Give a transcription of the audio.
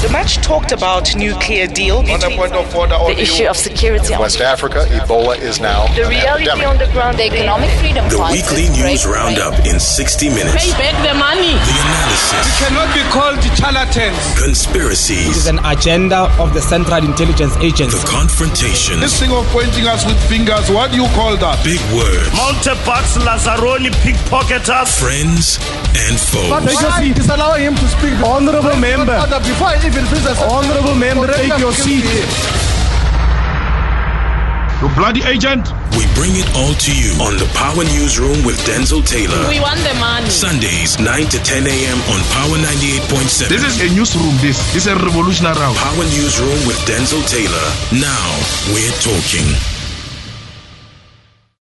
much talked about nuclear deal. The issue of security. West Africa, Ebola is now the reality epidemic. on the ground. The economic freedom. The weekly news roundup in 60 minutes. Pay back the money. The analysis. We cannot be called charlatans. Conspiracies. It is an agenda of the Central Intelligence Agency. The confrontation. This thing of pointing us with fingers, what do you call that? Big words. Mountebanks, Lazzaroni, pickpocketers. Friends and foes. But disallow him to speak. Honorable member. Before I even finish, Honorable member, take your seat. You bloody agent. We bring it all to you on the Power Newsroom with Denzel Taylor. We want the money. Sundays, 9 to 10 a.m. on Power 98.7. This is a newsroom, this is a revolutionary round. Power Newsroom with Denzel Taylor. Now we're talking.